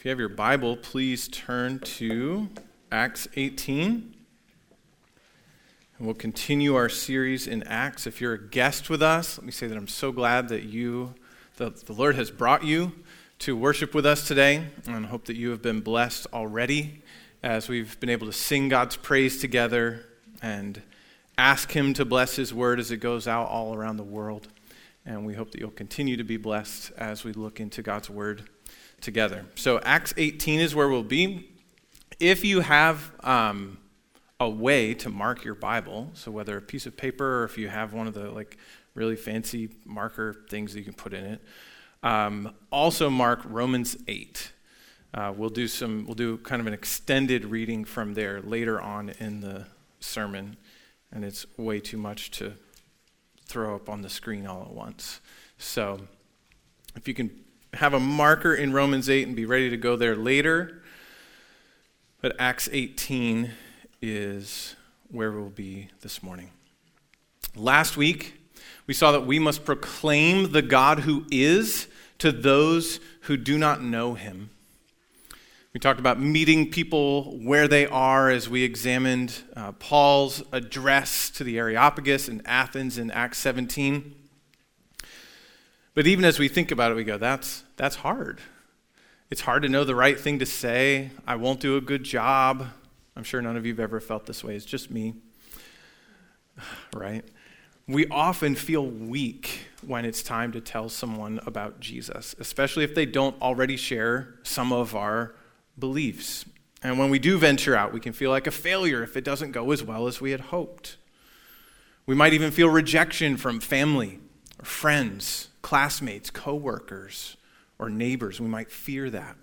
If you have your Bible, please turn to Acts 18. And we'll continue our series in Acts. If you're a guest with us, let me say that I'm so glad that the Lord has brought you to worship with us today. And I hope that you have been blessed already as we've been able to sing God's praise together and ask Him to bless His word as it goes out all around the world. And we hope that you'll continue to be blessed as we look into God's word together. So Acts 18 is where we'll be. If you have a way to mark your Bible, so whether a piece of paper or if you have one of the really fancy marker things that you can put in it, also mark Romans 8. We'll do kind of an extended reading from there later on in the sermon, and it's way too much to throw up on the screen all at once. So if you can have a marker in Romans 8 and be ready to go there later. But Acts 18 is where we'll be this morning. Last week, we saw that we must proclaim the God who is to those who do not know Him. We talked about meeting people where they are as we examined Paul's address to the Areopagus in Athens in Acts 17. But even as we think about it, we go, that's hard. It's hard to know the right thing to say. I won't do a good job. I'm sure none of you have ever felt this way. It's just me, right? We often feel weak when it's time to tell someone about Jesus, especially if they don't already share some of our beliefs. And when we do venture out, we can feel like a failure if it doesn't go as well as we had hoped. We might even feel rejection from family or friends, classmates, coworkers, or neighbors. We might fear that.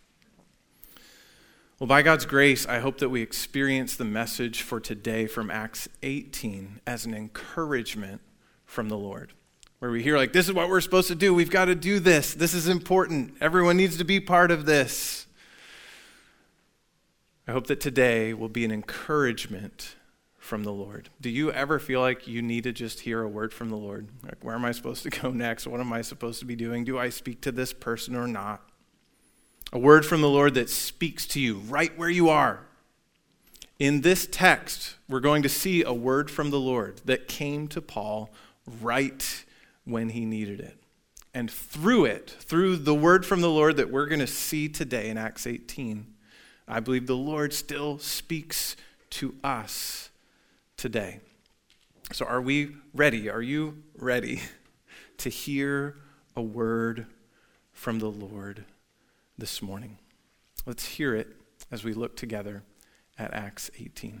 Well, by God's grace, I hope that we experience the message for today from Acts 18 as an encouragement from the Lord, where we hear this is what we're supposed to do. We've got to do this. This is important. Everyone needs to be part of this. I hope that today will be an encouragement from the Lord. Do you ever feel like you need to just hear a word from the Lord? Where am I supposed to go next? What am I supposed to be doing? Do I speak to this person or not? A word from the Lord that speaks to you right where you are. In this text, we're going to see a word from the Lord that came to Paul right when he needed it. And through the word from the Lord that we're going to see today in Acts 18, I believe the Lord still speaks to us today. So are we ready? Are you ready to hear a word from the Lord this morning? Let's hear it as we look together at Acts 18.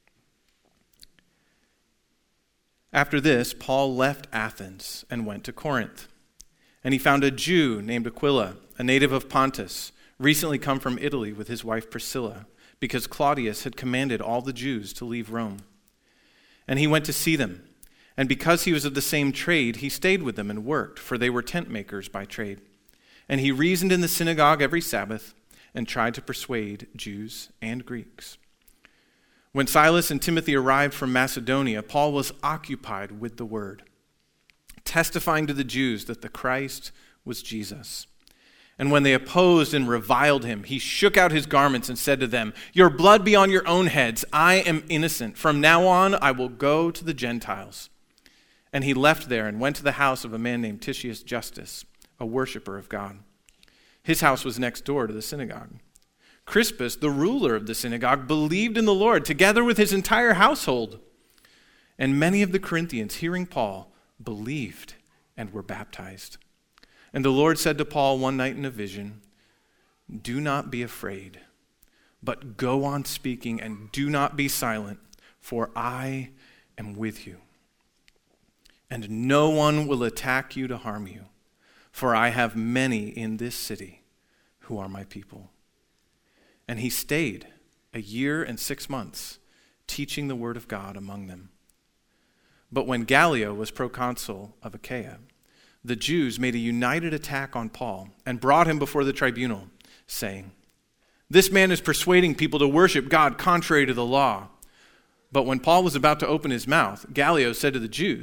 After this, Paul left Athens and went to Corinth. And he found a Jew named Aquila, a native of Pontus, recently come from Italy with his wife Priscilla, because Claudius had commanded all the Jews to leave Rome. And he went to see them, and because he was of the same trade, he stayed with them and worked, for they were tent makers by trade. And he reasoned in the synagogue every Sabbath and tried to persuade Jews and Greeks. When Silas and Timothy arrived from Macedonia, Paul was occupied with the word, testifying to the Jews that the Christ was Jesus. And when they opposed and reviled him, he shook out his garments and said to them, "Your blood be on your own heads. I am innocent. From now on, I will go to the Gentiles." And he left there and went to the house of a man named Titius Justus, a worshiper of God. His house was next door to the synagogue. Crispus, the ruler of the synagogue, believed in the Lord, together with his entire household. And many of the Corinthians, hearing Paul, believed and were baptized. And the Lord said to Paul one night in a vision, "Do not be afraid, but go on speaking and do not be silent, for I am with you. And no one will attack you to harm you, for I have many in this city who are my people." And he stayed 1 year and 6 months, teaching the word of God among them. But when Gallio was proconsul of Achaia, the Jews made a united attack on Paul and brought him before the tribunal, saying, "This man is persuading people to worship God contrary to the law." But when Paul was about to open his mouth, Gallio said to the Jews,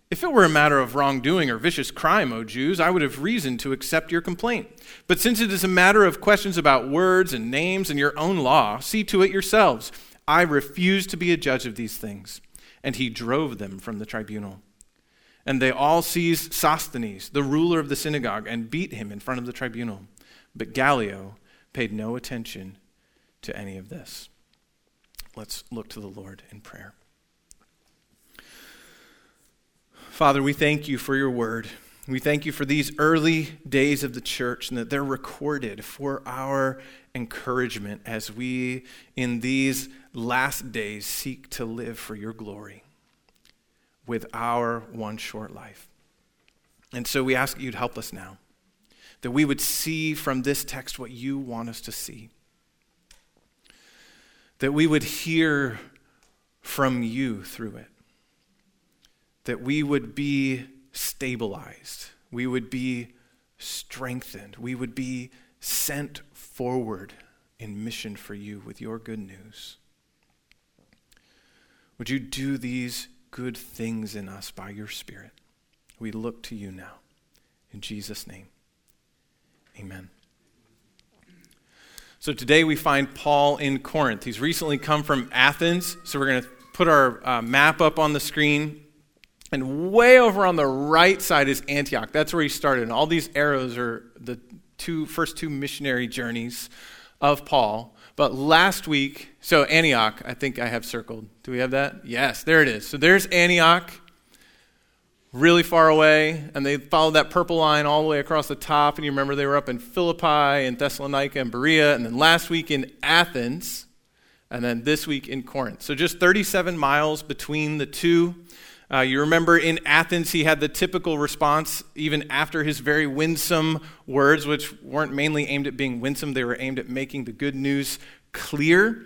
If it were a matter of wrongdoing or vicious crime, O Jews, I would have reason to accept your complaint. But since it is a matter of questions about words and names and your own law, see to it yourselves. I refuse to be a judge of these things. And he drove them from the tribunal. And they all seized Sosthenes, the ruler of the synagogue, and beat him in front of the tribunal. But Gallio paid no attention to any of this. Let's look to the Lord in prayer. Father, we thank you for your word. We thank you for these early days of the church and that they're recorded for our encouragement as we, in these last days, seek to live for your glory with our one short life. And so we ask that you'd help us now, that we would see from this text what you want us to see, that we would hear from you through it, that we would be stabilized, we would be strengthened, we would be sent forward in mission for you with your good news. Would you do these good things in us by your Spirit? We look to you now. In Jesus' name, amen. So today we find Paul in Corinth. He's recently come from Athens, so we're going to put our map up on the screen. And way over on the right side is Antioch. That's where he started. And all these arrows are the first two missionary journeys of Paul. But last week, so Antioch, I think I have circled. Do we have that? Yes, there it is. So there's Antioch, really far away. And they followed that purple line all the way across the top. And you remember they were up in Philippi and Thessalonica and Berea. And then last week in Athens. And then this week in Corinth. So just 37 miles between the two. You remember in Athens, he had the typical response, even after his very winsome words, which weren't mainly aimed at being winsome. They were aimed at making the good news clear.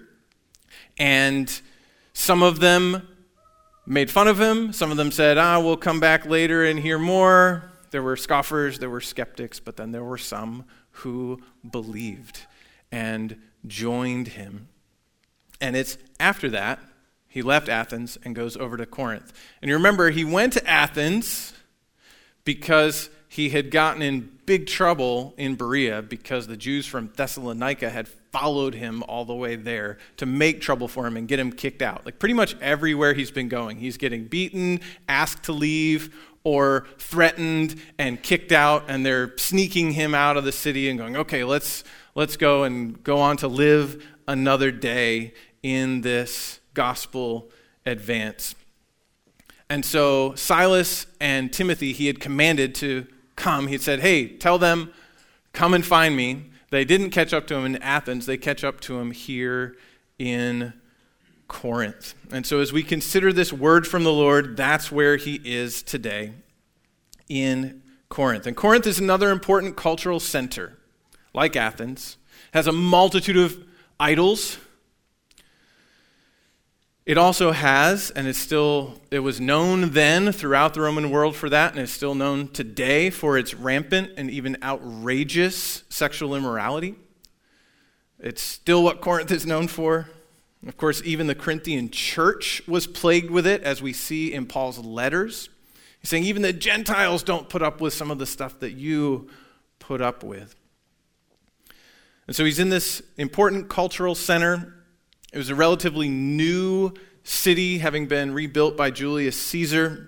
And some of them made fun of him. Some of them said, we'll come back later and hear more. There were scoffers, there were skeptics, but then there were some who believed and joined him. And it's after that, he left Athens and goes over to Corinth. And you remember, he went to Athens because he had gotten in big trouble in Berea because the Jews from Thessalonica had followed him all the way there to make trouble for him and get him kicked out. Like pretty much everywhere he's been going, he's getting beaten, asked to leave, or threatened and kicked out, and they're sneaking him out of the city and going, okay, let's go and go on to live another day in this gospel advance. And so Silas and Timothy, he had commanded to come. He had said, hey, tell them, come and find me. They didn't catch up to him in Athens. They catch up to him here in Corinth. And so as we consider this word from the Lord, that's where he is today, in Corinth. And Corinth is another important cultural center, like Athens. It has a multitude of idols. It also has, and it was known then throughout the Roman world for that, and it's still known today for its rampant and even outrageous sexual immorality. It's still what Corinth is known for. Of course, even the Corinthian church was plagued with it, as we see in Paul's letters. He's saying even the Gentiles don't put up with some of the stuff that you put up with. And so he's in this important cultural center. It was a relatively new city, having been rebuilt by Julius Caesar.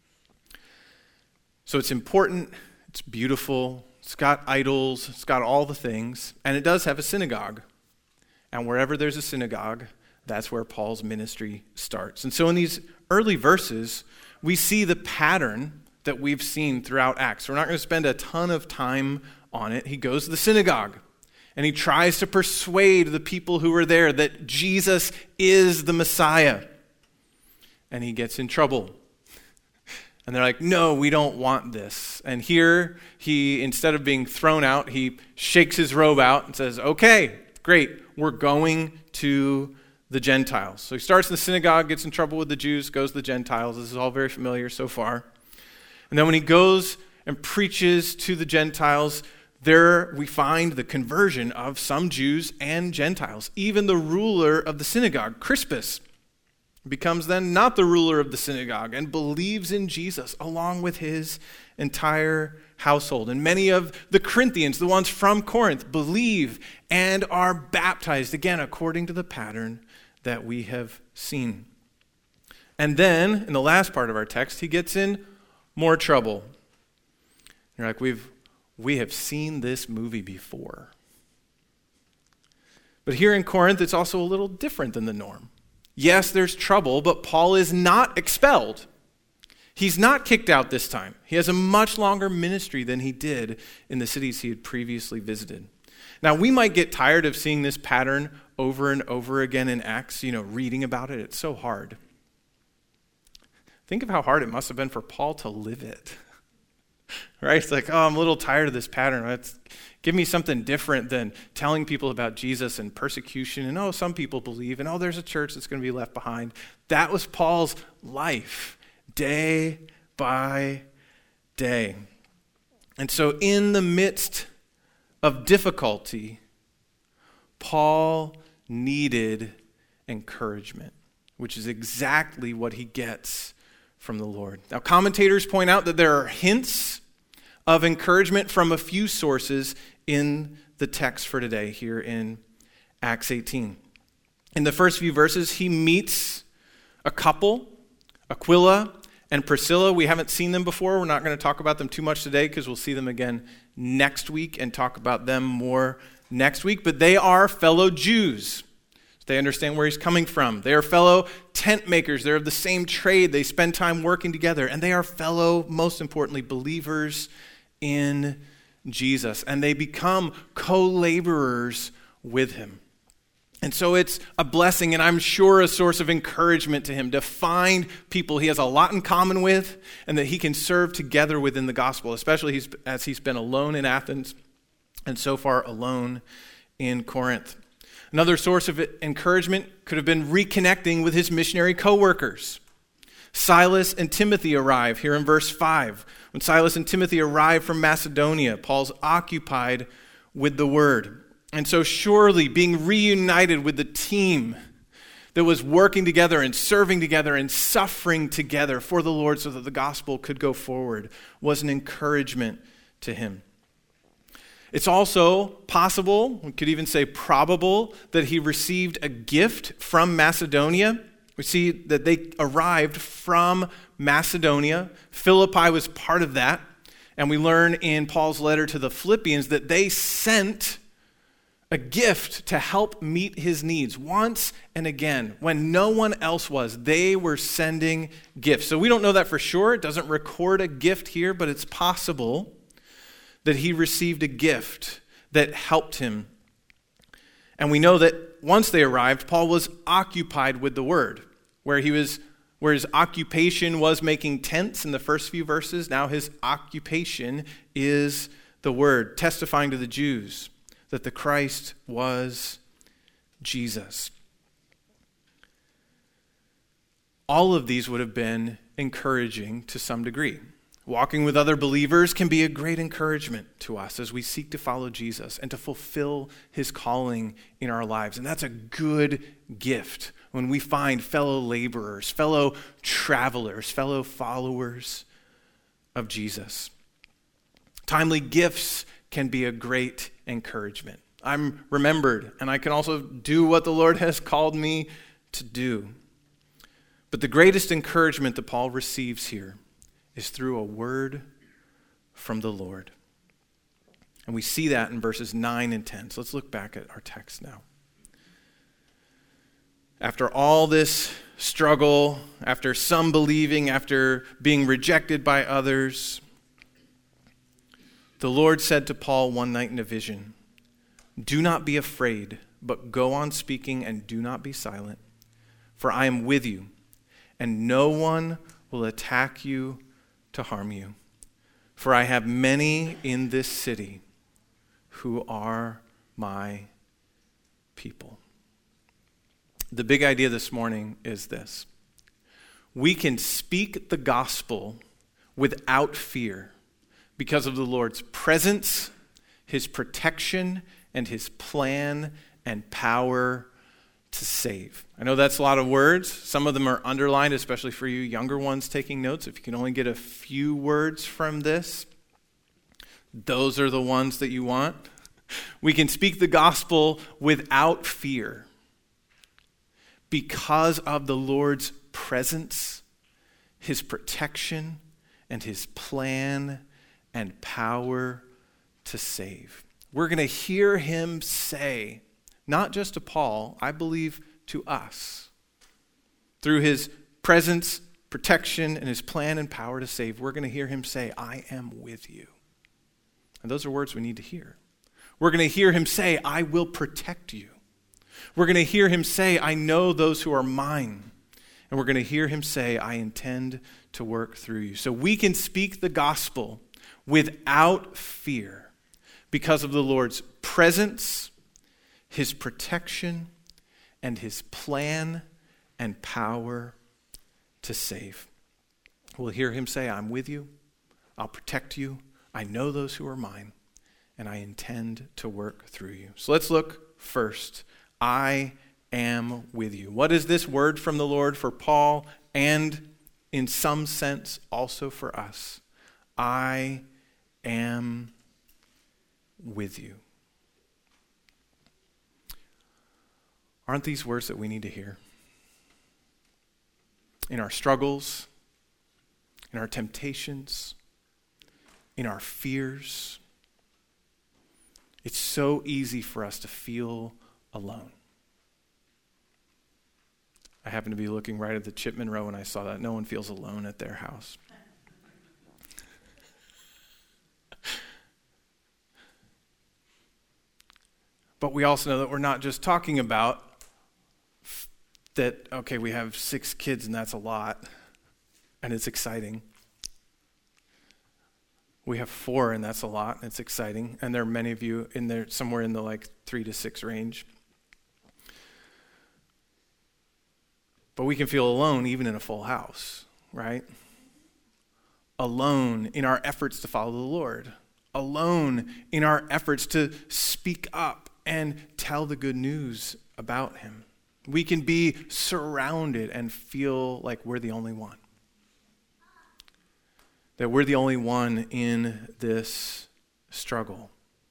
So it's important, it's beautiful, it's got idols, it's got all the things, and it does have a synagogue. And wherever there's a synagogue, that's where Paul's ministry starts. And so in these early verses, we see the pattern that we've seen throughout Acts. We're not going to spend a ton of time on it. He goes to the synagogue. And he tries to persuade the people who are there that Jesus is the Messiah. And he gets in trouble. And they're like, no, we don't want this. And here, he, instead of being thrown out, he shakes his robe out and says, okay, great, we're going to the Gentiles. So he starts in the synagogue, gets in trouble with the Jews, goes to the Gentiles. This is all very familiar so far. And then when he goes and preaches to the Gentiles, there we find the conversion of some Jews and Gentiles. Even the ruler of the synagogue, Crispus, becomes then not the ruler of the synagogue and believes in Jesus along with his entire household. And many of the Corinthians, the ones from Corinth, believe and are baptized, again, according to the pattern that we have seen. And then, in the last part of our text, he gets in more trouble. You're like, we have seen this movie before. But here in Corinth, it's also a little different than the norm. Yes, there's trouble, but Paul is not expelled. He's not kicked out this time. He has a much longer ministry than he did in the cities he had previously visited. Now, we might get tired of seeing this pattern over and over again in Acts, reading about it. It's so hard. Think of how hard it must have been for Paul to live it. Right? It's like, I'm a little tired of this pattern. Give me something different than telling people about Jesus and persecution. And, some people believe. And, there's a church that's going to be left behind. That was Paul's life, day by day. And so in the midst of difficulty, Paul needed encouragement, which is exactly what he gets from the Lord. Now, commentators point out that there are hints of encouragement from a few sources in the text for today here in Acts 18. In the first few verses, he meets a couple, Aquila and Priscilla. We haven't seen them before. We're not going to talk about them too much today because we'll see them again next week and talk about them more next week. But they are fellow Jews. They understand where he's coming from. They are fellow tent makers. They're of the same trade. They spend time working together. And they are fellow, most importantly, believers in Jesus. And they become co-laborers with him. And so it's a blessing, and I'm sure a source of encouragement to him to find people he has a lot in common with and that he can serve together within the gospel, especially as he's been alone in Athens and so far alone in Corinth. Another source of encouragement could have been reconnecting with his missionary co-workers. Silas and Timothy arrive here in verse 5. When Silas and Timothy arrive from Macedonia, Paul's occupied with the word. And so surely being reunited with the team that was working together and serving together and suffering together for the Lord so that the gospel could go forward was an encouragement to him. It's also possible, we could even say probable, that he received a gift from Macedonia. We see that they arrived from Macedonia. Philippi was part of that. And we learn in Paul's letter to the Philippians that they sent a gift to help meet his needs once and again. When no one else was, they were sending gifts. So we don't know that for sure. It doesn't record a gift here, but it's possible that he received a gift that helped him. And we know that once they arrived, Paul was occupied with the word, where his occupation was making tents in the first few verses. Now his occupation is the word, testifying to the Jews that the Christ was Jesus. All of these would have been encouraging to some degree. Walking with other believers can be a great encouragement to us as we seek to follow Jesus and to fulfill his calling in our lives. And that's a good gift when we find fellow laborers, fellow travelers, fellow followers of Jesus. Timely gifts can be a great encouragement. I'm remembered, and I can also do what the Lord has called me to do. But the greatest encouragement that Paul receives here is through a word from the Lord. And we see that in verses 9 and 10. So let's look back at our text now. After all this struggle, after some believing, after being rejected by others, the Lord said to Paul one night in a vision, "Do not be afraid, but go on speaking and do not be silent, for I am with you, and no one will attack you to harm you. For I have many in this city who are my people." The big idea this morning is this: we can speak the gospel without fear because of the Lord's presence, his protection, and his plan and power to save. I know that's a lot of words. Some of them are underlined, especially for you younger ones taking notes. If you can only get a few words from this, those are the ones that you want. We can speak the gospel without fear because of the Lord's presence, his protection, and his plan and power to save. We're going to hear him say, not just to Paul, I believe to us, through his presence, protection, and his plan and power to save, we're going to hear him say, I am with you. And those are words we need to hear. We're going to hear him say, I will protect you. We're going to hear him say, I know those who are mine. And we're going to hear him say, I intend to work through you. So we can speak the gospel without fear because of the Lord's presence, his protection, and his plan and power to save. We'll hear him say, I'm with you, I'll protect you, I know those who are mine, and I intend to work through you. So let's look first. I am with you. What is this word from the Lord for Paul and in some sense also for us? I am with you. Aren't these words that we need to hear? In our struggles, in our temptations, in our fears. It's so easy for us to feel alone. I happened to be looking right at the Chipman row when I saw that. No one feels alone at their house. But we also know that we're not just talking about that, okay, we have 6 kids and that's a lot, and it's exciting. We have 4 and that's a lot, and it's exciting. And there are many of you in there somewhere in the 3 to 6 range. But we can feel alone even in a full house, right? Alone in our efforts to follow the Lord. Alone in our efforts to speak up and tell the good news about him. We can be surrounded and feel like we're the only one. That we're the only one in this struggle.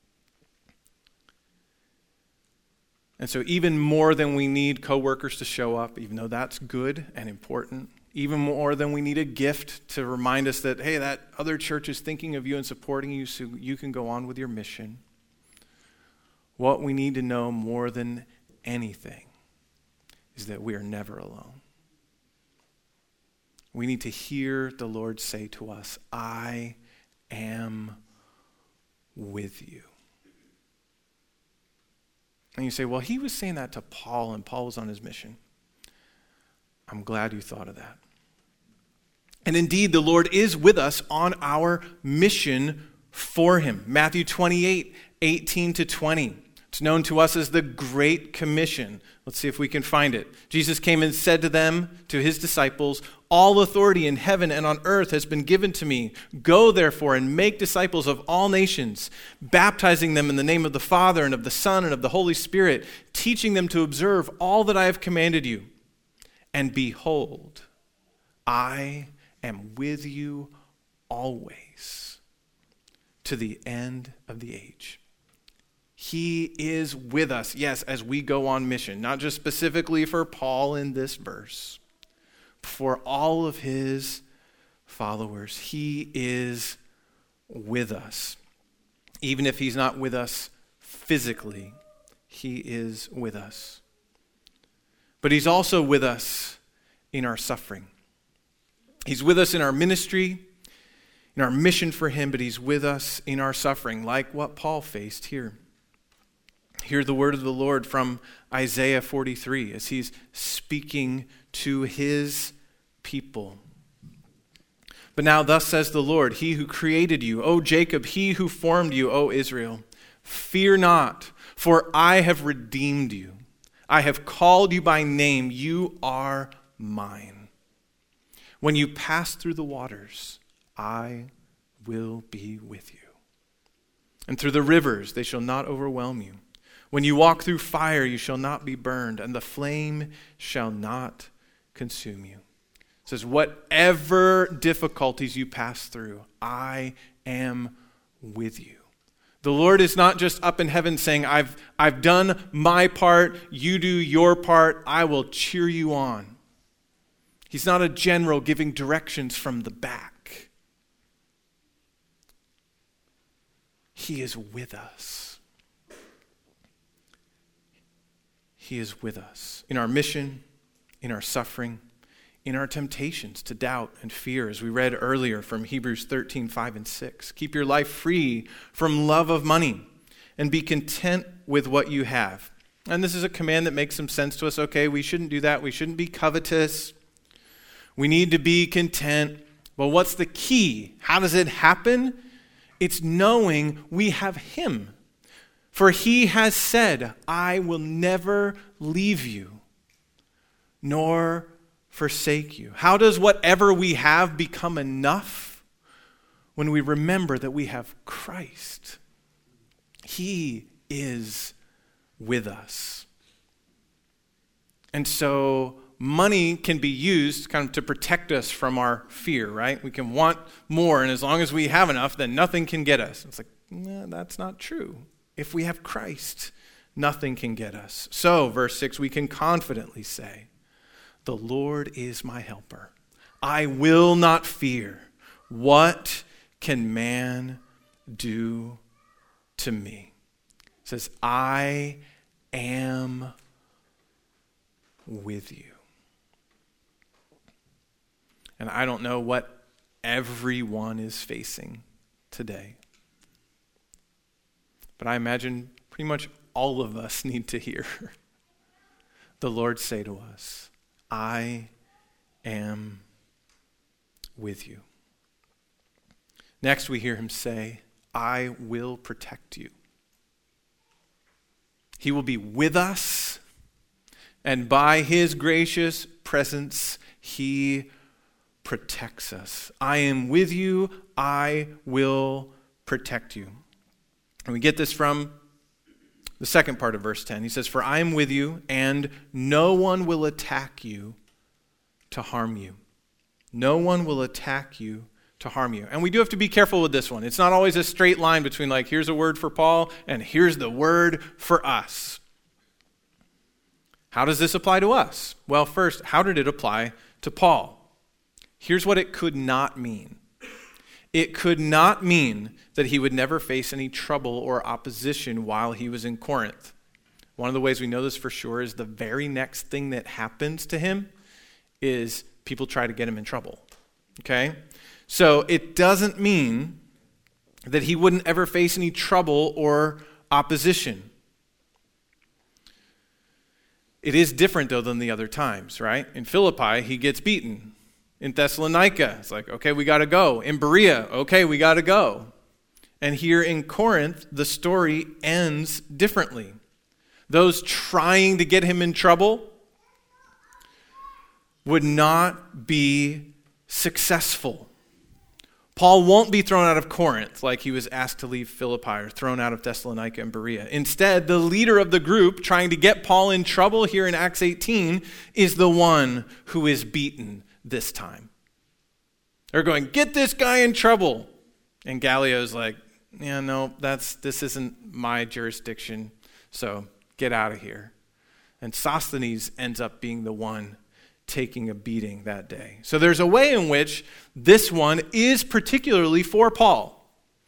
And so even more than we need coworkers to show up, even though that's good and important, even more than we need a gift to remind us that, hey, that other church is thinking of you and supporting you so you can go on with your mission. What we need to know more than anything is that we are never alone. We need to hear the Lord say to us, I am with you. And you say, well, he was saying that to Paul, and Paul was on his mission. I'm glad you thought of that. And indeed, the Lord is with us on our mission for him. Matthew 28, 18 to 20. It's known to us as the Great Commission. Let's see if we can find it. Jesus came and said to them, to his disciples, all authority in heaven and on earth has been given to me. Go therefore and make disciples of all nations, baptizing them in the name of the Father and of the Son and of the Holy Spirit, teaching them to observe all that I have commanded you. And behold, I am with you always to the end of the age. He is with us, yes, as we go on mission, not just specifically for Paul in this verse, for all of his followers. He is with us. Even if he's not with us physically, he is with us. But he's also with us in our suffering. He's with us in our ministry, in our mission for him, but he's with us in our suffering, like what Paul faced here. Hear the word of the Lord from Isaiah 43 as he's speaking to his people. But now thus says the Lord, he who created you, O Jacob, he who formed you, O Israel, fear not, for I have redeemed you. I have called you by name, you are mine. When you pass through the waters, I will be with you. And through the rivers, they shall not overwhelm you. When you walk through fire, you shall not be burned, and the flame shall not consume you. It says, whatever difficulties you pass through, I am with you. The Lord is not just up in heaven saying, I've done my part, you do your part, I will cheer you on. He's not a general giving directions from the back. He is with us. He is with us in our mission, in our suffering, in our temptations to doubt and fear, as we read earlier from Hebrews 13, 5 and 6. Keep your life free from love of money and be content with what you have. And this is a command that makes some sense to us. Okay, we shouldn't do that. We shouldn't be covetous. We need to be content. Well, what's the key? How does it happen? It's knowing we have him. For he has said, I will never leave you, nor forsake you. How does whatever we have become enough? When we remember that we have Christ. He is with us. And so money can be used kind of to protect us from our fear, right? We can want more, and as long as we have enough, then nothing can get us. It's like, no, that's not true. If we have Christ, nothing can get us. So, verse 6, we can confidently say, the Lord is my helper. I will not fear. What can man do to me? It says, I am with you. And I don't know what everyone is facing today. But I imagine pretty much all of us need to hear the Lord say to us, I am with you. Next, we hear him say, I will protect you. He will be with us, and by his gracious presence, he protects us. I am with you. I will protect you. And we get this from the second part of verse 10. He says, for I am with you, and no one will attack you to harm you. No one will attack you to harm you. And we do have to be careful with this one. It's not always a straight line between like, here's a word for Paul, and here's the word for us. How does this apply to us? Well, first, how did it apply to Paul? Here's what it could not mean. It could not mean that he would never face any trouble or opposition while he was in Corinth. One of the ways we know this for sure is the very next thing that happens to him is people try to get him in trouble. Okay? So it doesn't mean that he wouldn't ever face any trouble or opposition. It is different, though, than the other times, right? In Philippi, he gets beaten. In Thessalonica, it's like, okay, we got to go. In Berea, okay, we got to go. And here in Corinth, the story ends differently. Those trying to get him in trouble would not be successful. Paul won't be thrown out of Corinth like he was asked to leave Philippi or thrown out of Thessalonica and Berea. Instead, the leader of the group trying to get Paul in trouble here in Acts 18 is the one who is beaten this time. They're going, get this guy in trouble. And Gallio's like, yeah, no, this isn't my jurisdiction, so get out of here. And Sosthenes ends up being the one taking a beating that day. So there's a way in which this one is particularly for Paul.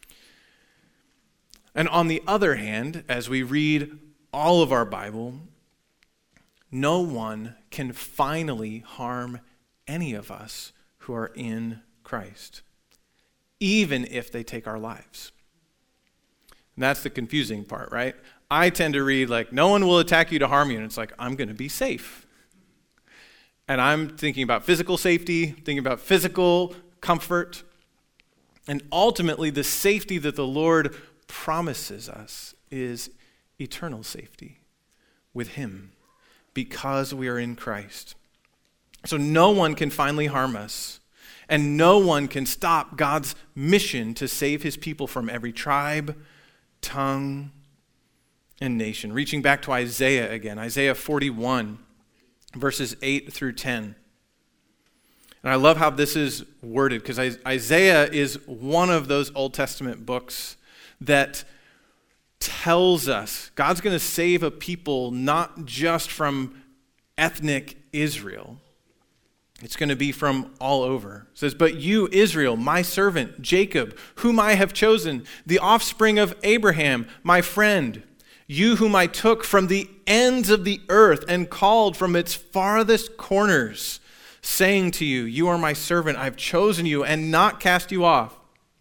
And on the other hand, as we read all of our Bible, no one can finally harm any of us who are in Christ, even if they take our lives. And that's the confusing part, right? I tend to read like, no one will attack you to harm you. And it's like, I'm going to be safe. And I'm thinking about physical safety, thinking about physical comfort. And ultimately, the safety that the Lord promises us is eternal safety with him because we are in Christ. So no one can finally harm us. And no one can stop God's mission to save his people from every tribe, tongue, and nation. Reaching back to Isaiah again, Isaiah 41, verses 8 through 10. And I love how this is worded, because Isaiah is one of those Old Testament books that tells us God's going to save a people not just from ethnic Israel. It's going to be from all over. It says, "But you, Israel, my servant, Jacob, whom I have chosen, the offspring of Abraham, my friend, you whom I took from the ends of the earth and called from its farthest corners, saying to you, you are my servant, I've chosen you and not cast you off.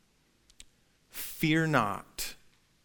Fear not,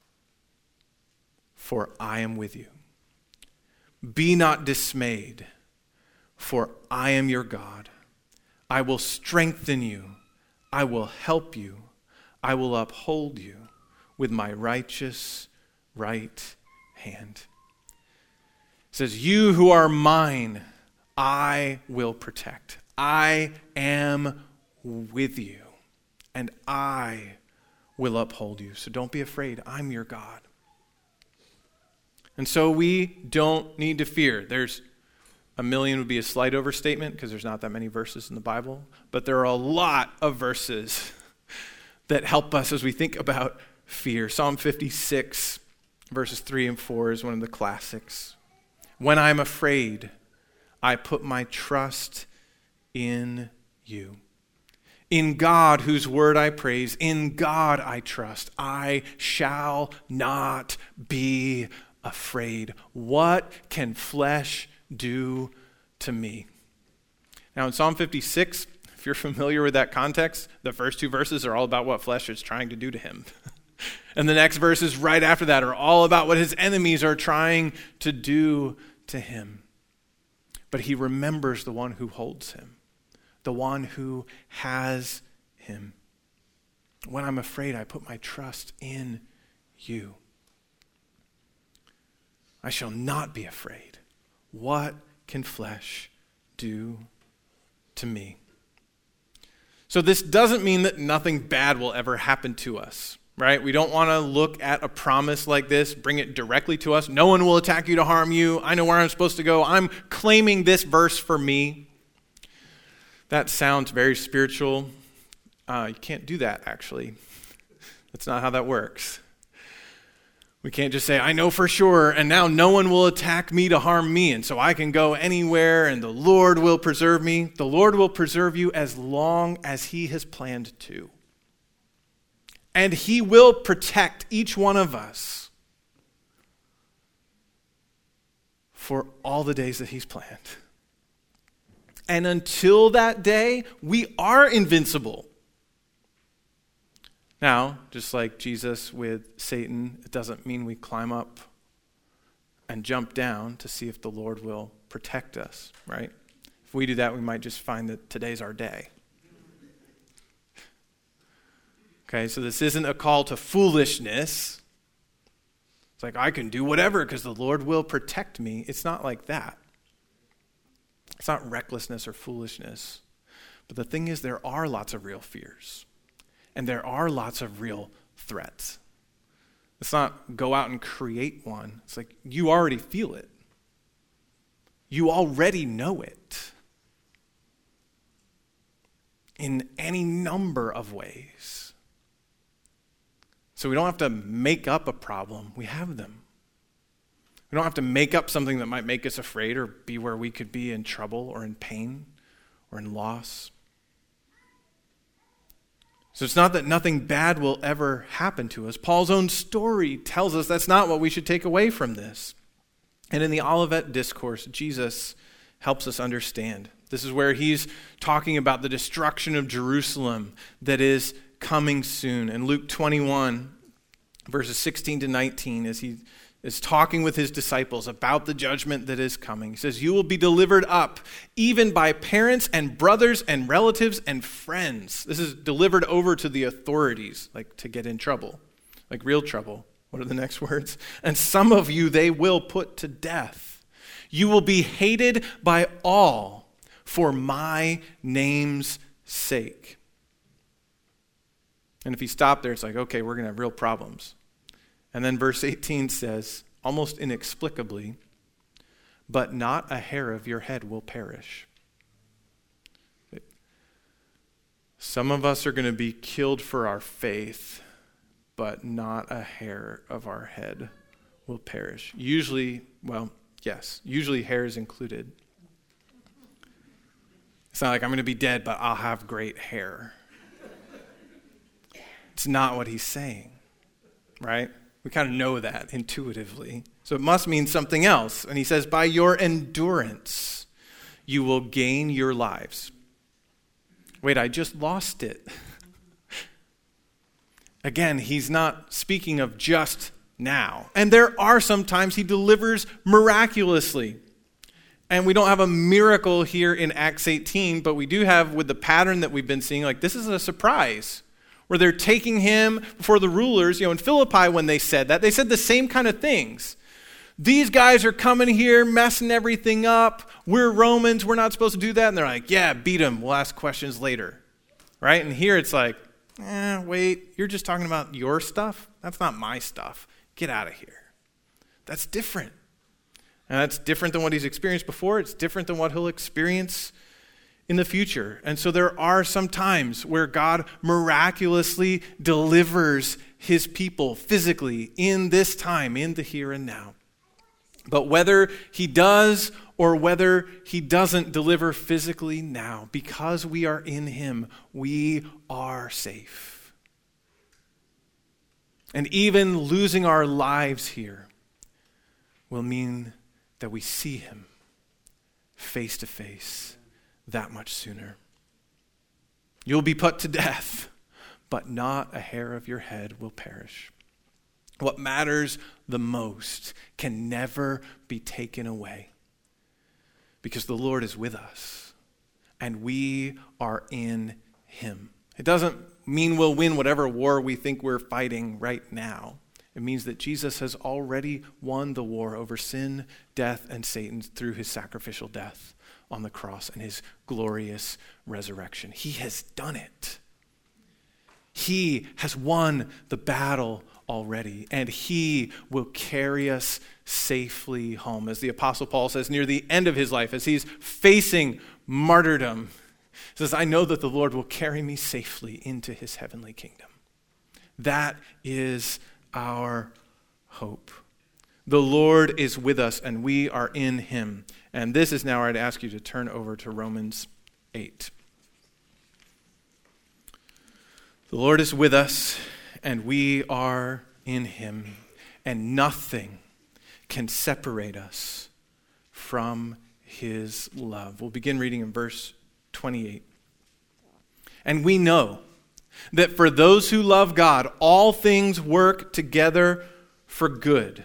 for I am with you. Be not dismayed, for I am your God. I will strengthen you. I will help you. I will uphold you with my righteous right hand." It says, "You who are mine, I will protect. I am with you, and I will uphold you. So don't be afraid. I'm your God." And so we don't need to fear. There's a million would be a slight overstatement because there's not that many verses in the Bible, but there are a lot of verses that help us as we think about fear. Psalm 56, verses 3 and 4 is one of the classics. "When I'm afraid, I put my trust in you. In God, whose word I praise, in God I trust. I shall not be afraid. What can flesh do to me?" Now in Psalm 56, if you're familiar with that context, the first two verses are all about what flesh is trying to do to him. And the next verses right after that are all about what his enemies are trying to do to him. But he remembers the one who holds him, the one who has him. "When I'm afraid, I put my trust in you. I shall not be afraid. What can flesh do to me?" So this doesn't mean that nothing bad will ever happen to us, right? We don't want to look at a promise like this, bring it directly to us. No one will attack you to harm you. I know where I'm supposed to go. I'm claiming this verse for me. That sounds very spiritual. You can't do that, actually. That's not how that works. We can't just say, I know for sure, and now no one will attack me to harm me, and so I can go anywhere, and the Lord will preserve me. The Lord will preserve you as long as he has planned to. And he will protect each one of us for all the days that he's planned. And until that day, we are invincible. Now, just like Jesus with Satan, it doesn't mean we climb up and jump down to see if the Lord will protect us, right? If we do that, we might just find that today's our day. Okay, so this isn't a call to foolishness. It's like, I can do whatever because the Lord will protect me. It's not like that. It's not recklessness or foolishness. But the thing is, there are lots of real fears. And there are lots of real threats. It's not go out and create one. It's like you already feel it. You already know it. In any number of ways. So we don't have to make up a problem. We have them. We don't have to make up something that might make us afraid or be where we could be in trouble or in pain or in loss. So it's not that nothing bad will ever happen to us. Paul's own story tells us that's not what we should take away from this. And in the Olivet Discourse, Jesus helps us understand. This is where he's talking about the destruction of Jerusalem that is coming soon. In Luke 21, verses 16 to 19, as he is talking with his disciples about the judgment that is coming. He says, "You will be delivered up, even by parents and brothers and relatives and friends." This is delivered over to the authorities, like to get in trouble, like real trouble. What are the next words? "And some of you they will put to death. You will be hated by all for my name's sake." And if you stop there, it's like, okay, we're going to have real problems. And then verse 18 says, almost inexplicably, but not a hair of your head will perish. Some of us are going to be killed for our faith, but not a hair of our head will perish. Usually hair is included. It's not like I'm going to be dead, but I'll have great hair. It's not what he's saying, right? We kind of know that intuitively. So it must mean something else. And he says, by your endurance, you will gain your lives. Wait, I just lost it. Again, he's not speaking of just now. And there are some times he delivers miraculously. And we don't have a miracle here in Acts 18, but we do have with the pattern that we've been seeing, like this is a surprise. Where they're taking him before the rulers. In Philippi when they said that, they said the same kind of things. These guys are coming here, messing everything up. We're Romans, we're not supposed to do that. And they're like, yeah, beat them. We'll ask questions later. Right? And here it's like, wait, you're just talking about your stuff? That's not my stuff. Get out of here. That's different. And that's different than what he's experienced before. It's different than what he'll experience in the future. And so there are some times where God miraculously delivers his people physically in this time, in the here and now. But whether he does or whether he doesn't deliver physically now, because we are in him, we are safe. And even losing our lives here will mean that we see him face to face that much sooner. You'll be put to death, but not a hair of your head will perish. What matters the most can never be taken away because the Lord is with us and we are in him. It doesn't mean we'll win whatever war we think we're fighting right now. It means that Jesus has already won the war over sin, death, and Satan through his sacrificial death on the cross and his glorious resurrection. He has done it. He has won the battle already, and he will carry us safely home. As the Apostle Paul says near the end of his life, as he's facing martyrdom, he says, I know that the Lord will carry me safely into his heavenly kingdom. That is our hope. The Lord is with us, and we are in him. And this is now where I'd ask you to turn over to Romans 8. The Lord is with us, and we are in him, and nothing can separate us from his love. We'll begin reading in verse 28. And we know that for those who love God, all things work together for good,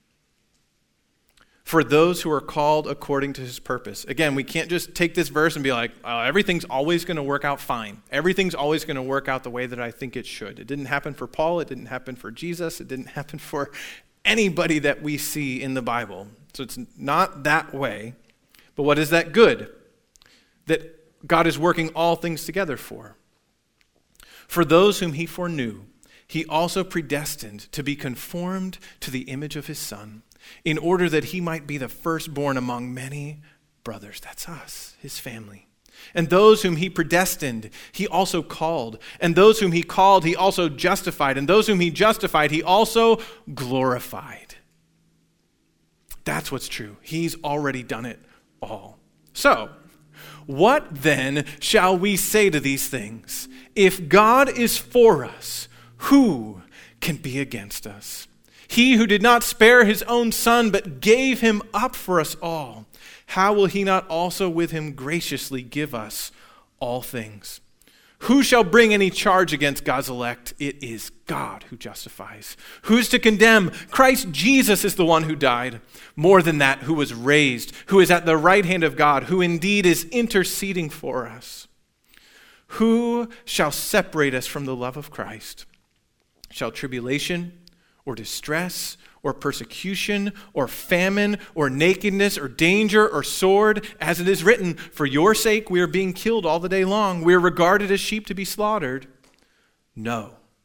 for those who are called according to his purpose. Again, we can't just take this verse and be like, everything's always going to work out fine. Everything's always going to work out the way that I think it should. It didn't happen for Paul. It didn't happen for Jesus. It didn't happen for anybody that we see in the Bible. So it's not that way. But what is that good? That God is working all things together for. For those whom he foreknew, he also predestined to be conformed to the image of his Son, in order that he might be the firstborn among many brothers. That's us, his family. And those whom he predestined, he also called. And those whom he called, he also justified. And those whom he justified, he also glorified. That's what's true. He's already done it all. So, what then shall we say to these things? If God is for us, who can be against us? He who did not spare his own Son, but gave him up for us all, how will he not also with him graciously give us all things? Who shall bring any charge against God's elect? It is God who justifies. Who's to condemn? Christ Jesus is the one who died. More than that, who was raised, who is at the right hand of God, who indeed is interceding for us. Who shall separate us from the love of Christ? Shall tribulation, or distress, or persecution, or famine, or nakedness, or danger, or sword, as it is written, for your sake we are being killed all the day long. We are regarded as sheep to be slaughtered. No.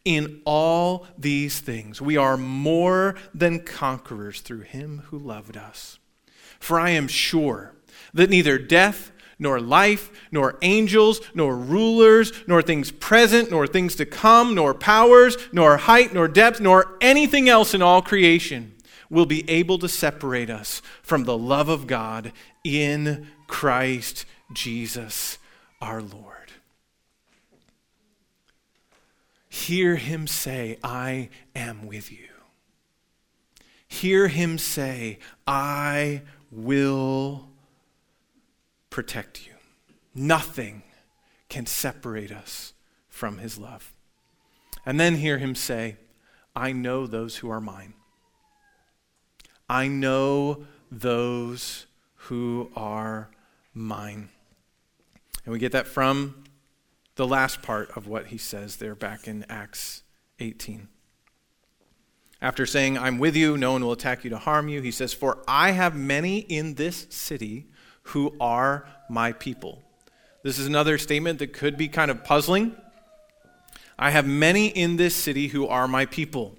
In all these things, we are more than conquerors through him who loved us. For I am sure that neither death, nor life, nor angels, nor rulers, nor things present, nor things to come, nor powers, nor height, nor depth, nor anything else in all creation will be able to separate us from the love of God in Christ Jesus our Lord. Hear him say, I am with you. Hear him say, I will protect you. Nothing can separate us from his love. And then hear him say, I know those who are mine. I know those who are mine. And we get that from the last part of what he says there back in Acts 18. After saying, I'm with you, no one will attack you to harm you, he says, for I have many in this city who are my people. This is another statement that could be kind of puzzling. I have many in this city who are my people.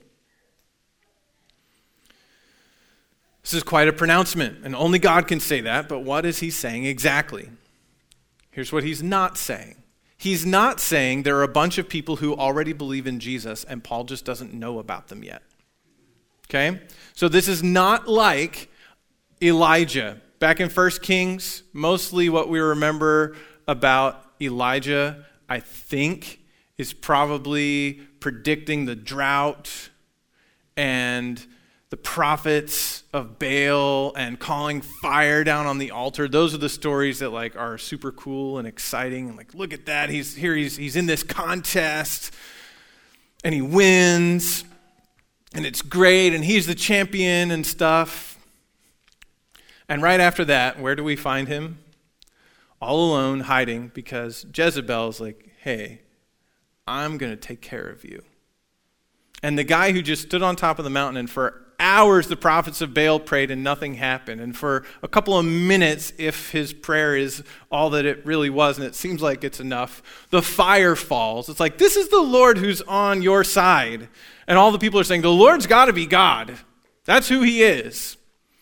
This is quite a pronouncement, and only God can say that, but what is he saying exactly? Here's what he's not saying. He's not saying there are a bunch of people who already believe in Jesus and Paul just doesn't know about them yet. Okay? So this is not like Elijah. Back in 1 Kings, mostly what we remember about Elijah, I think, is probably predicting the drought and the prophets of Baal and calling fire down on the altar. Those are the stories that are super cool and exciting. And look at that. He's in this contest and he wins and it's great and he's the champion and stuff. And right after that, where do we find him? All alone, hiding, because Jezebel's like, hey, I'm going to take care of you. And the guy who just stood on top of the mountain and for hours the prophets of Baal prayed and nothing happened. And for a couple of minutes, if his prayer is all that it really was, and it seems like it's enough, the fire falls. It's like, this is the Lord who's on your side. And all the people are saying, the Lord's got to be God. That's who he is.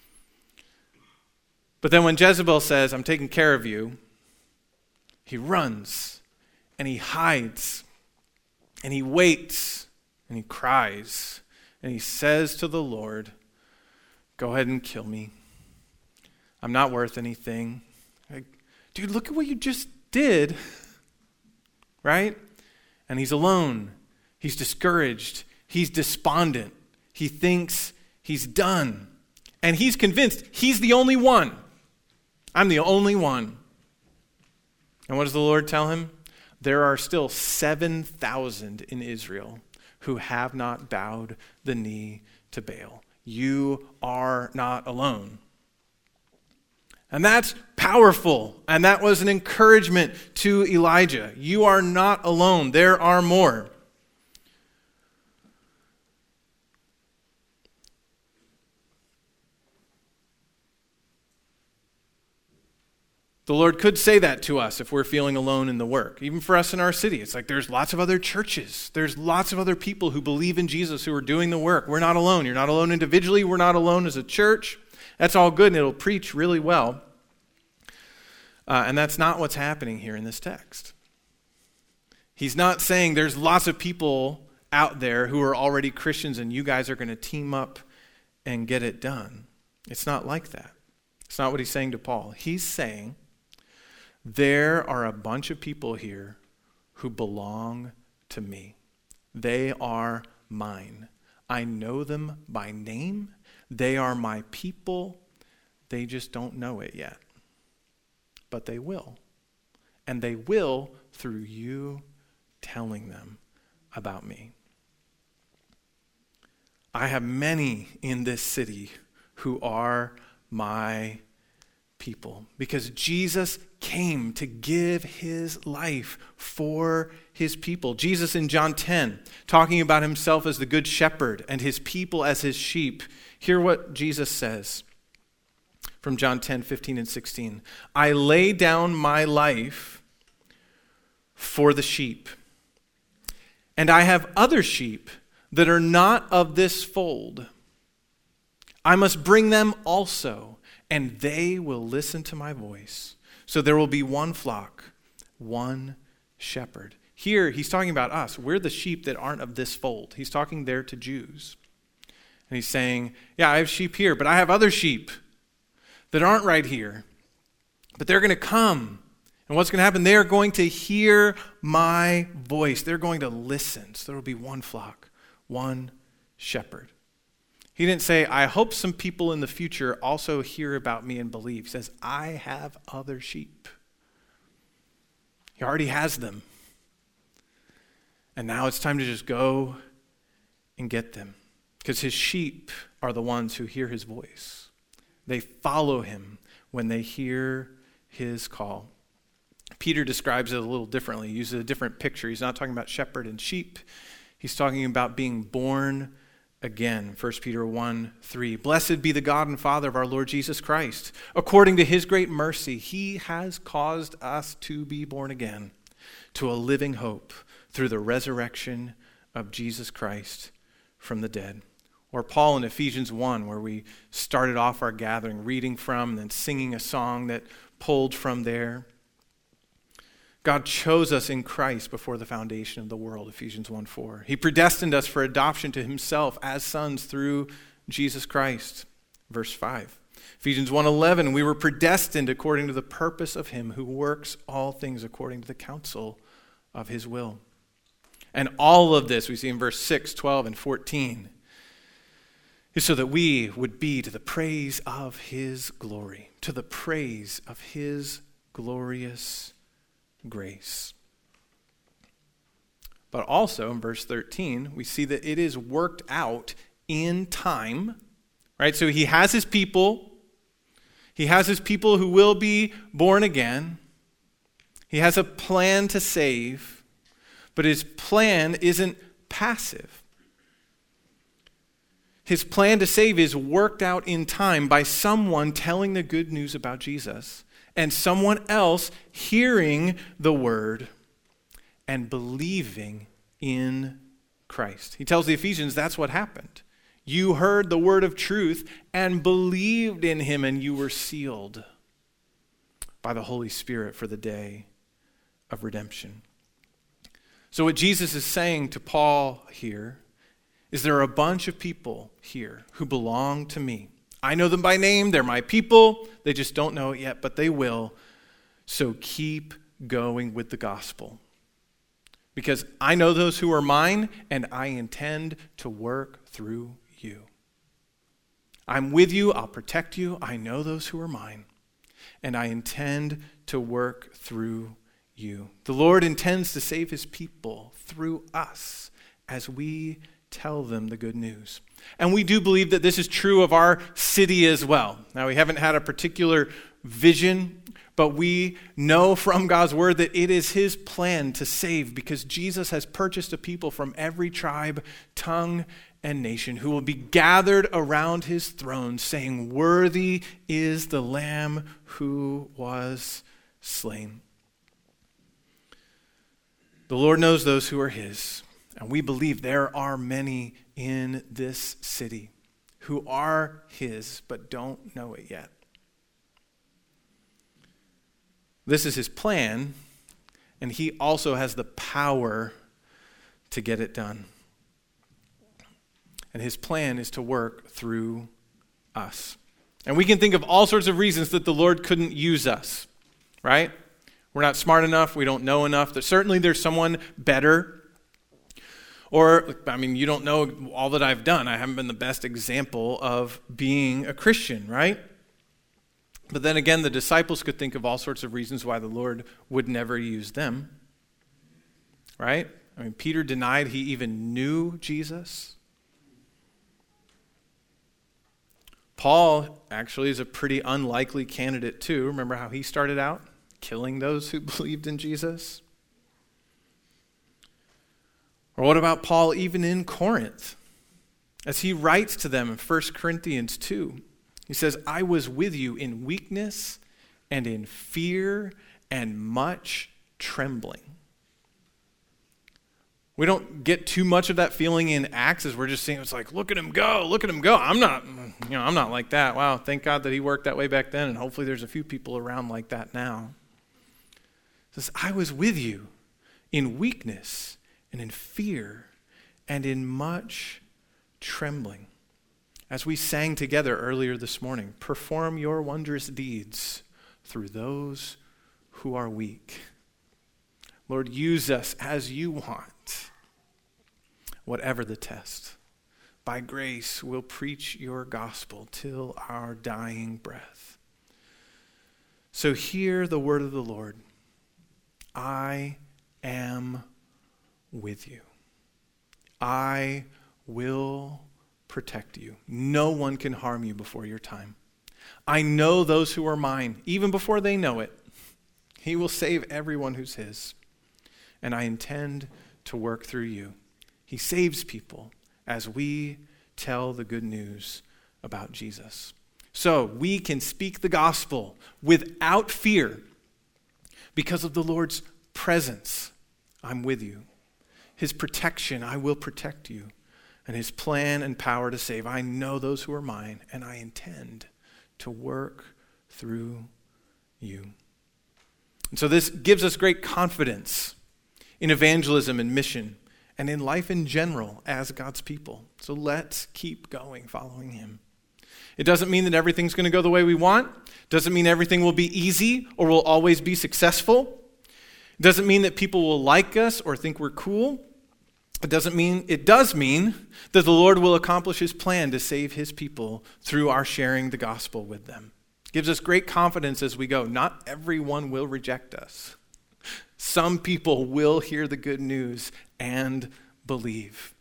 But then when Jezebel says, I'm taking care of you, he runs and he hides and he waits and he cries. And he says to the Lord, go ahead and kill me. I'm not worth anything. Dude, look at what you just did. Right? And he's alone. He's discouraged. He's despondent. He thinks he's done. And he's convinced he's the only one. I'm the only one. And what does the Lord tell him? There are still 7,000 in Israel who have not bowed the knee to Baal. You are not alone. And that's powerful. And that was an encouragement to Elijah. You are not alone. There are more. The Lord could say that to us if we're feeling alone in the work. Even for us in our city. It's like there's lots of other churches. There's lots of other people who believe in Jesus who are doing the work. We're not alone. You're not alone individually. We're not alone as a church. That's all good and it'll preach really well. And that's not what's happening here in this text. He's not saying there's lots of people out there who are already Christians and you guys are going to team up and get it done. It's not like that. It's not what he's saying to Paul. He's saying there are a bunch of people here who belong to me. They are mine. I know them by name. They are my people. They just don't know it yet. But they will. And they will through you telling them about me. I have many in this city who are my people because Jesus came to give his life for his people. Jesus in John 10, talking about himself as the good shepherd and his people as his sheep. Hear what Jesus says from John 10, 15 and 16. I lay down my life for the sheep. And I have other sheep that are not of this fold. I must bring them also, and they will listen to my voice. So there will be one flock, one shepherd. Here, he's talking about us. We're the sheep that aren't of this fold. He's talking there to Jews. And he's saying, yeah, I have sheep here, but I have other sheep that aren't right here. But they're going to come. And what's going to happen? They're going to hear my voice. They're going to listen. So there will be one flock, one shepherd. He didn't say, I hope some people in the future also hear about me and believe. He says, I have other sheep. He already has them. And now it's time to just go and get them. Because his sheep are the ones who hear his voice. They follow him when they hear his call. Peter describes it a little differently. He uses a different picture. He's not talking about shepherd and sheep. He's talking about being born again. 1 Peter 1:3. Blessed be the God and Father of our Lord Jesus Christ. According to his great mercy, he has caused us to be born again to a living hope through the resurrection of Jesus Christ from the dead. Or Paul in Ephesians 1, where we started off our gathering reading from and then singing a song that pulled from there. God chose us in Christ before the foundation of the world, Ephesians 1:4. He predestined us for adoption to himself as sons through Jesus Christ, verse 5. Ephesians 1:11, we were predestined according to the purpose of him who works all things according to the counsel of his will. And all of this we see in verse 6, 12, and 14 is so that we would be to the praise of his glory, to the praise of his glorious grace. But also in verse 13, we see that it is worked out in time, right? So he has his people. He has his people who will be born again. He has a plan to save, but his plan isn't passive. His plan to save is worked out in time by someone telling the good news about Jesus and someone else hearing the word and believing in Christ. He tells the Ephesians that's what happened. You heard the word of truth and believed in him, and you were sealed by the Holy Spirit for the day of redemption. So what Jesus is saying to Paul here is there are a bunch of people here who belong to me. I know them by name. They're my people. They just don't know it yet, but they will. So keep going with the gospel. Because I know those who are mine, and I intend to work through you. I'm with you. I'll protect you. I know those who are mine, and I intend to work through you. The Lord intends to save his people through us as we tell them the good news. And we do believe that this is true of our city as well. Now, we haven't had a particular vision, but we know from God's word that it is his plan to save because Jesus has purchased a people from every tribe, tongue, and nation who will be gathered around his throne saying, "Worthy is the Lamb who was slain." The Lord knows those who are his, and we believe there are many in this city who are his but don't know it yet. This is his plan, and he also has the power to get it done. And his plan is to work through us. And we can think of all sorts of reasons that the Lord couldn't use us, right? We're not smart enough. We don't know enough. Certainly there's someone better. Or, you don't know all that I've done. I haven't been the best example of being a Christian, right? But then again, the disciples could think of all sorts of reasons why the Lord would never use them, right? Peter denied he even knew Jesus. Paul actually is a pretty unlikely candidate too. Remember how he started out? Killing those who believed in Jesus? Or what about Paul even in Corinth? As he writes to them in 1 Corinthians 2, he says, "I was with you in weakness and in fear and much trembling." We don't get too much of that feeling in Acts as we're just seeing, it's like, look at him go, look at him go. I'm not like that. Wow, thank God that he worked that way back then, and hopefully there's a few people around like that now. It says, I was with you in weakness and in fear and in much trembling. As we sang together earlier this morning, perform your wondrous deeds through those who are weak. Lord, use us as you want, whatever the test. By grace, we'll preach your gospel till our dying breath. So hear the word of the Lord. I am with you. I will protect you. No one can harm you before your time. I know those who are mine, even before they know it. He will save everyone who's his. And I intend to work through you. He saves people as we tell the good news about Jesus. So we can speak the gospel without fear because of the Lord's presence. I'm with you. His protection, I will protect you. And his plan and power to save. I know those who are mine, and I intend to work through you. And so this gives us great confidence in evangelism and mission, and in life in general as God's people. So let's keep going, following him. It doesn't mean that everything's going to go the way we want. Doesn't mean everything will be easy or will always be successful. It doesn't mean that people will like us or think we're cool. It does mean that the Lord will accomplish his plan to save his people through our sharing the gospel with them. It gives us great confidence as we go. Not everyone will reject us. Some people will hear the good news and believe.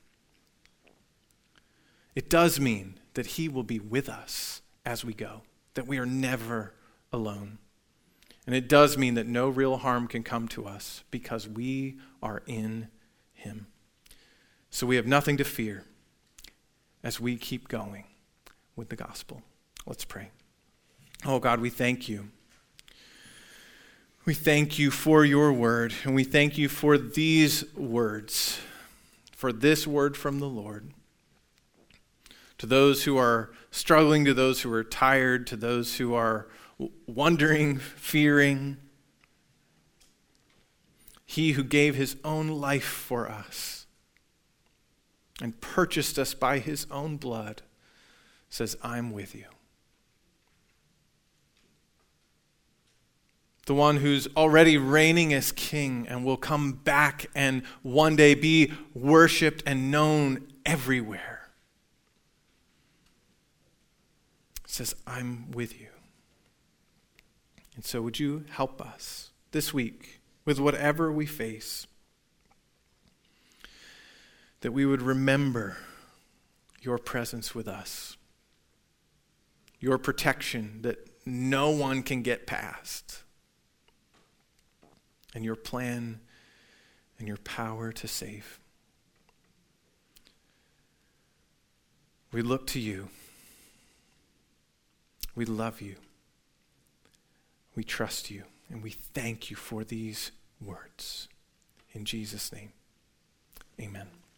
It does mean that he will be with us as we go, that we are never alone. And it does mean that no real harm can come to us because we are in him. So we have nothing to fear as we keep going with the gospel. Let's pray. Oh God, we thank you. We thank you for your word, and we thank you for these words, for this word from the Lord. To those who are struggling, to those who are tired, to those who are wondering, fearing, he who gave his own life for us and purchased us by his own blood says, I'm with you. The one who's already reigning as king and will come back and one day be worshiped and known everywhere says, I'm with you. And so would you help us this week with whatever we face, that we would remember your presence with us, your protection that no one can get past, and your plan and your power to save. We look to you. We love you. We trust you, and we thank you for these words. In Jesus' name, amen.